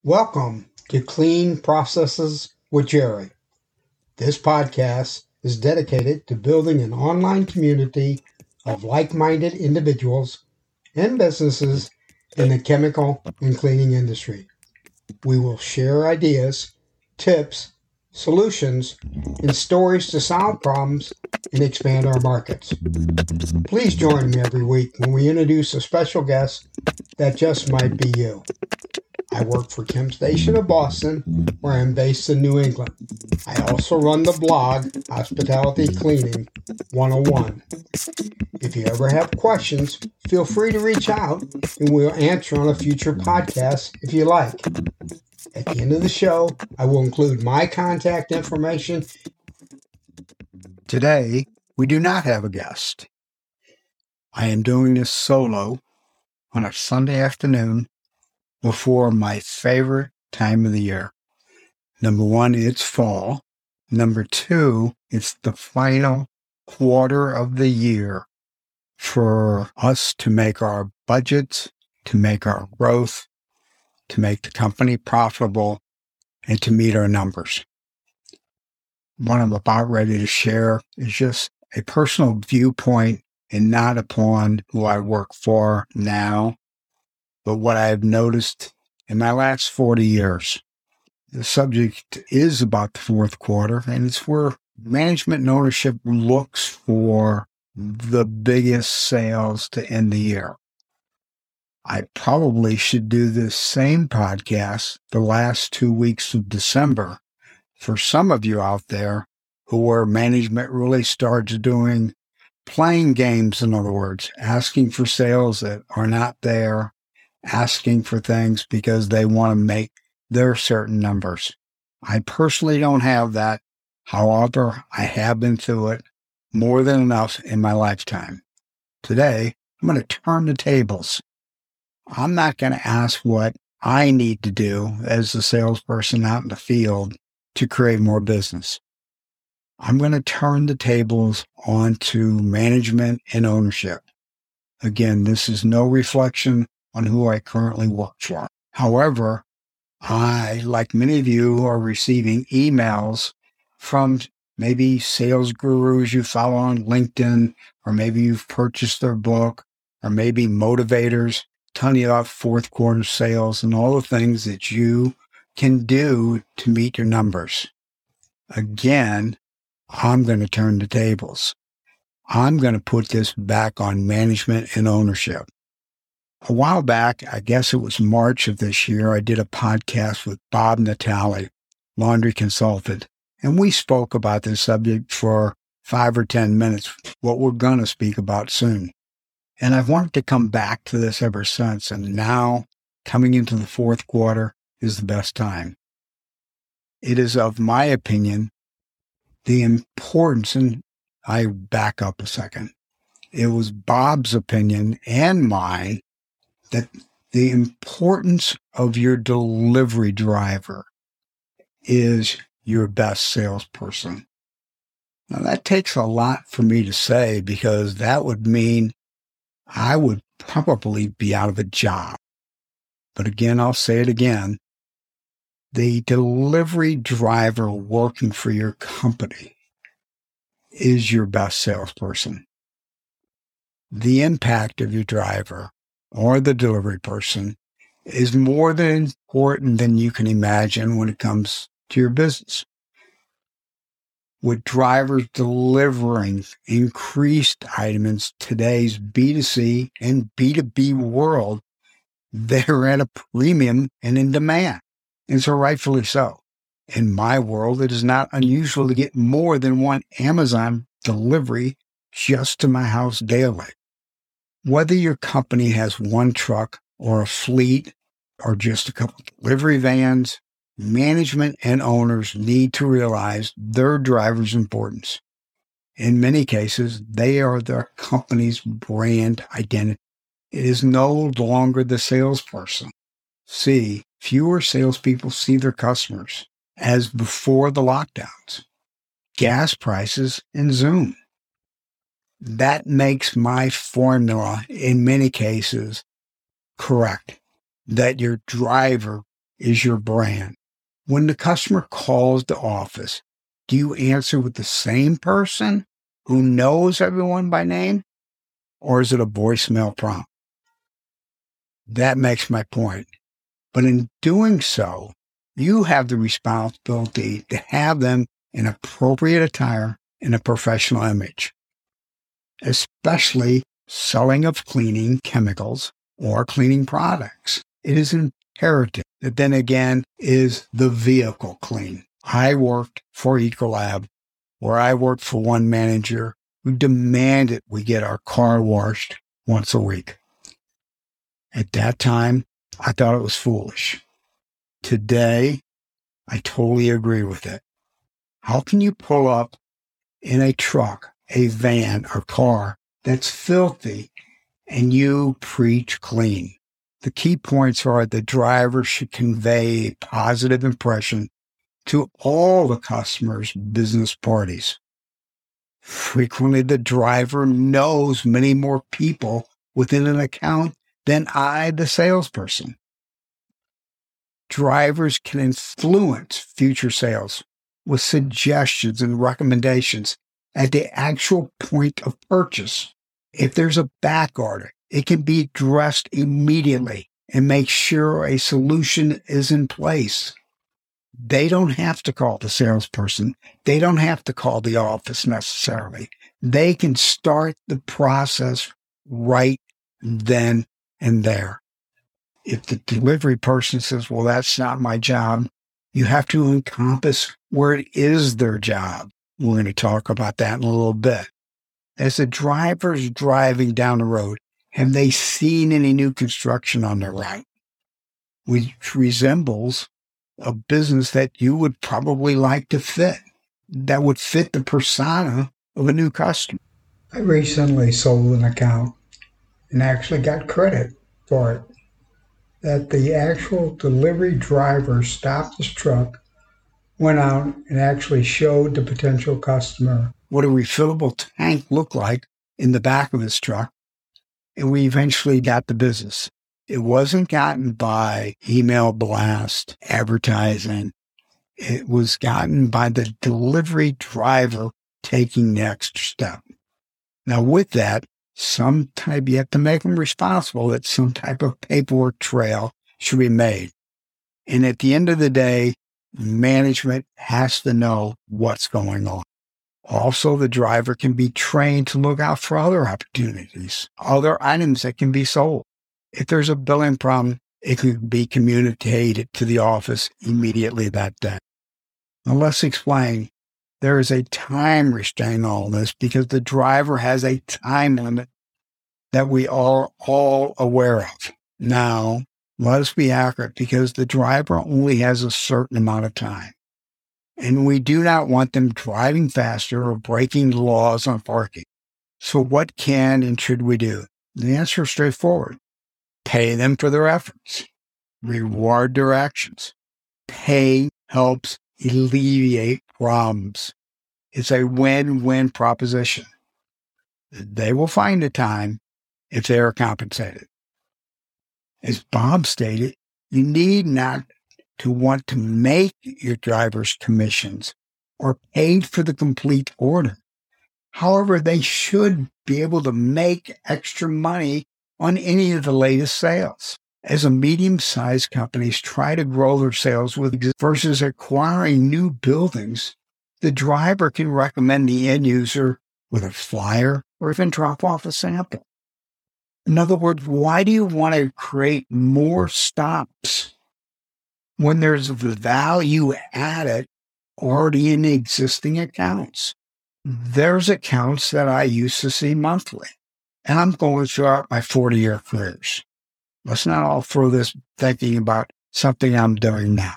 Welcome to Clean Processes with Jerry. This podcast is dedicated to building an online community of like-minded individuals and businesses in the chemical and cleaning industry. We will share ideas, tips, solutions, and stories to solve problems and expand our markets. Please join me every week when we introduce a special guest that just might be you. I work for ChemStation of Boston, where I'm based in New England. I also run the blog Hospitality Cleaning 101. If you ever have questions, feel free to reach out and we'll answer on a future podcast if you like. At the end of the show, I will include my contact information. Today, we do not have a guest. I am doing this solo on a Sunday afternoon before my favorite time of the year. Number one, it's fall. Number two, it's the final quarter of the year for us to make our budgets, to make our growth, to make the company profitable, and to meet our numbers. What I'm about ready to share is just a personal viewpoint and not upon who I work for now, but what I've noticed in my last 40 years. The subject is about the fourth quarter, and it's where management and ownership looks for the biggest sales to end the year. I probably should do this same podcast the last 2 weeks of December for some of you out there where management really starts doing playing games, in other words, asking for sales that are not there, asking for things because they want to make their certain numbers. I personally don't have that. However, I have been through it more than enough in my lifetime. Today, I'm going to turn the tables. I'm not going to ask what I need to do as a salesperson out in the field to create more business. I'm going to turn the tables onto management and ownership. Again, this is no reflection on who I currently work for. However, I, like many of you, are receiving emails from maybe sales gurus you follow on LinkedIn, or maybe you've purchased their book, or maybe motivators telling you about fourth quarter sales and all the things that you can do to meet your numbers. Again, I'm going to turn the tables. I'm going to put this back on management and ownership. A while back, I guess it was March of this year, I did a podcast with Bob Natale, laundry consultant, and we spoke about this subject for 5 or 10 minutes, what we're going to speak about soon. And I've wanted to come back to this ever since, and now, coming into the fourth quarter, is the best time. It is, of my opinion, the importance, and I back up a second. It was Bob's opinion and mine that the importance of your delivery driver is your best salesperson. Now, that takes a lot for me to say because that would mean I would probably be out of a job. But again, I'll say it again. The delivery driver working for your company is your best salesperson. The impact of your driver or the delivery person is more than important than you can imagine when it comes to your business. With drivers delivering increased items, today's B2C and B2B world, they're at a premium and in demand. And so rightfully so. In my world, it is not unusual to get more than one Amazon delivery just to my house daily. Whether your company has one truck or a fleet or just a couple of delivery vans, management and owners need to realize their driver's importance. In many cases, they are their company's brand identity. It is no longer the salesperson. See, fewer salespeople see their customers as before the lockdowns, gas prices, and Zoom. That makes my formula, in many cases, correct, that your driver is your brand. When the customer calls the office, do you answer with the same person who knows everyone by name, or is it a voicemail prompt? That makes my point. But in doing so, you have the responsibility to have them in appropriate attire and a professional image, especially selling of cleaning chemicals or cleaning products. It is imperative that then again is the vehicle clean. I worked for Ecolab, where I worked for one manager who demanded we get our car washed once a week. At that time, I thought it was foolish. Today, I totally agree with it. How can you pull up in a truck, a van, or car that's filthy and you preach clean? The key points are the driver should convey a positive impression to all the customers' business parties. Frequently, the driver knows many more people within an account than I, the salesperson. Drivers can influence future sales with suggestions and recommendations at the actual point of purchase. If there's a back order, it can be addressed immediately and make sure a solution is in place. They don't have to call the salesperson. They don't have to call the office necessarily. They can start the process right then and there. If the delivery person says, well, that's not my job, you have to encompass where it is their job. We're going to talk about that in a little bit. As the driver's driving down the road, have they seen any new construction on their route, which resembles a business that you would probably like to fit, that would fit the persona of a new customer? I recently sold an account and actually got credit for it. That the actual delivery driver stopped his truck, went out, and actually showed the potential customer what a refillable tank looked like in the back of his truck, and we eventually got the business. It wasn't gotten by email blast, advertising. It was gotten by the delivery driver taking next step. Now, with that, you have to make them responsible that some type of paperwork trail should be made. And at the end of the day, management has to know what's going on. Also, the driver can be trained to look out for other opportunities, other items that can be sold. If there's a billing problem, it could be communicated to the office immediately that day. Now, let's explain. There is a time restraint on all this because the driver has a time limit that we are all aware of. Now, let us be accurate because the driver only has a certain amount of time. And we do not want them driving faster or breaking the laws on parking. So what can and should we do? The answer is straightforward. Pay them for their efforts. Reward their actions. Pay helps alleviate problems. It's a win-win proposition. They will find the time if they are compensated. As Bob stated, you need not to want to make your drivers commissions or paid for the complete order. However, they should be able to make extra money on any of the latest sales. As a medium-sized companies try to grow their sales versus acquiring new buildings, the driver can recommend the end user with a flyer or even drop off a sample. In other words, why do you want to create more stops when there's value added already in existing accounts? There's accounts that I used to see monthly, and I'm going throughout my 40-year careers. Let's not all throw this thinking about something I'm doing now.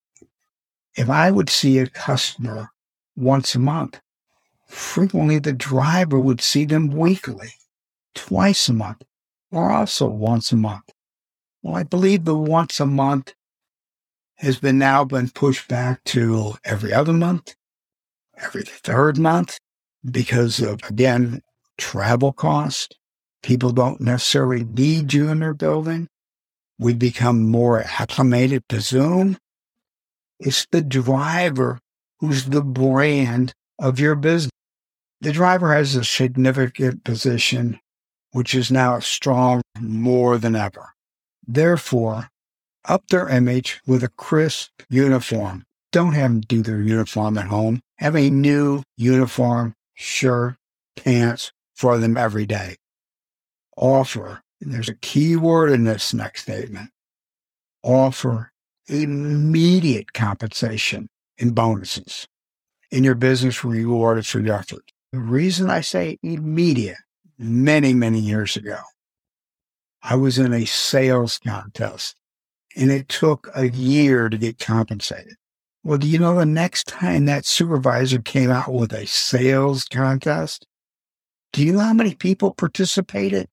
If I would see a customer once a month, frequently the driver would see them weekly, twice a month, or also once a month. Well, I believe the once a month has now been pushed back to every other month, every third month, because of, again, travel cost. People don't necessarily need you in their building. We've become more acclimated to Zoom. It's the driver who's the brand of your business. The driver has a significant position, which is now strong more than ever. Therefore, up their image with a crisp uniform. Don't have them do their uniform at home. Have a new uniform, shirt, pants for them every day. Offer, and there's a key word in this next statement, offer immediate compensation and bonuses in your business rewarded for your effort. The reason I say immediate, many, many years ago, I was in a sales contest and it took a year to get compensated. Well, do you know the next time that supervisor came out with a sales contest? Do you know how many people participated?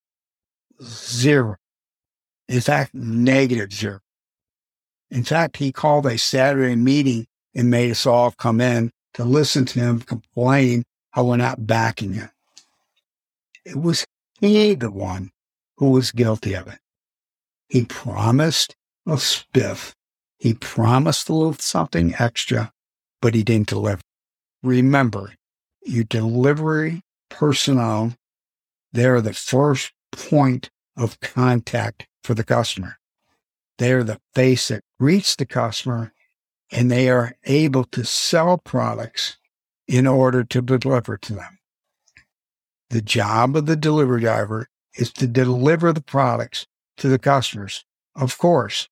0. In fact, -0. In fact, he called a Saturday meeting and made us all come in to listen to him complain how we're not backing him. It was he, the one who was guilty of it. He promised a spiff. He promised a little something extra, but he didn't deliver. Remember, your delivery personnel, they're the first point of contact for the customer. They're the face that greets the customer, and they are able to sell products in order to deliver to them. The job of the delivery driver is to deliver the products to the customers. Of course,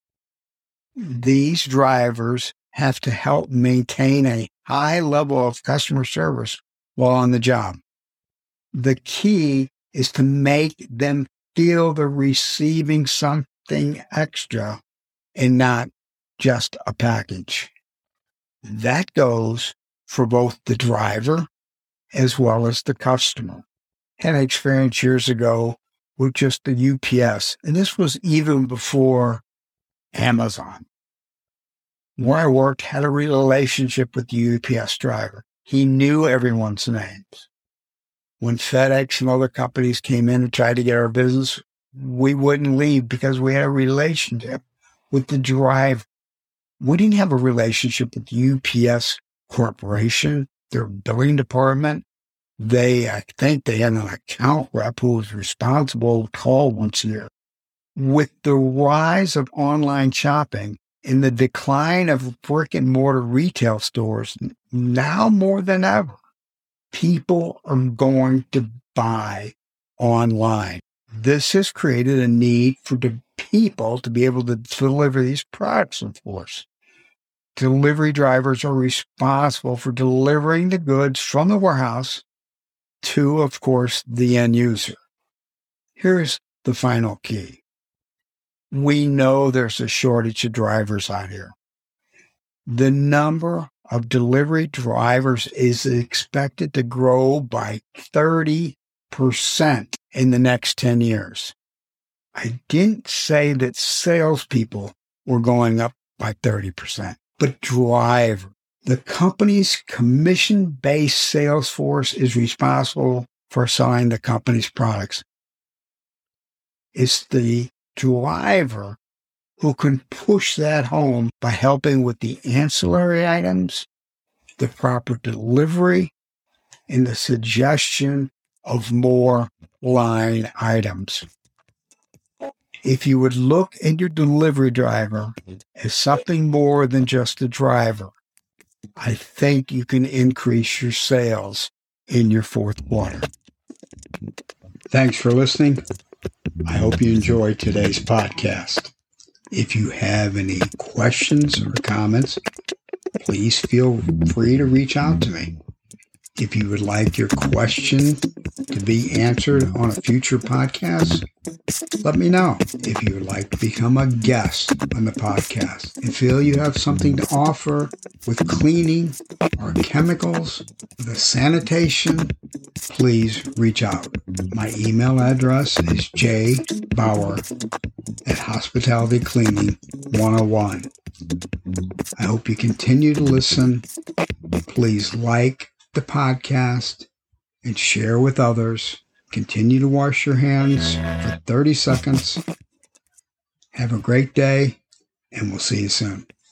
these drivers have to help maintain a high level of customer service while on the job. The key is to make them feel they're receiving something extra and not just a package. That goes for both the driver as well as the customer. Had an experience years ago with just the UPS, and this was even before Amazon. Where I worked had a relationship with the UPS driver. He knew everyone's names. When FedEx and other companies came in and tried to get our business, we wouldn't leave because we had a relationship with the driver. We didn't have a relationship with the UPS Corporation, their billing department. I think they had an account rep who was responsible to call once a year. With the rise of online shopping and the decline of brick and mortar retail stores, now more than ever, people are going to buy online. This has created a need for the people to be able to deliver these products, of course. Delivery drivers are responsible for delivering the goods from the warehouse to, of course, the end user. Here's the final key. We know there's a shortage of drivers out here. The number of delivery drivers is expected to grow by 30% in the next 10 years. I didn't say that salespeople were going up by 30%, but driver. The company's commission-based sales force is responsible for selling the company's products. It's the driver who can push that home by helping with the ancillary items, the proper delivery, and the suggestion of more line items. If you would look at your delivery driver as something more than just a driver, I think you can increase your sales in your fourth quarter. Thanks for listening. I hope you enjoyed today's podcast. If you have any questions or comments, please feel free to reach out to me. If you would like your question to be answered on a future podcast, let me know. If you would like to become a guest on the podcast and feel you have something to offer with cleaning or chemicals, the sanitation, please reach out. My email address is jbauer@hospitalitycleaning101. I hope you continue to listen. Please like the podcast and share with others. Continue to wash your hands for 30 seconds. Have a great day, and we'll see you soon.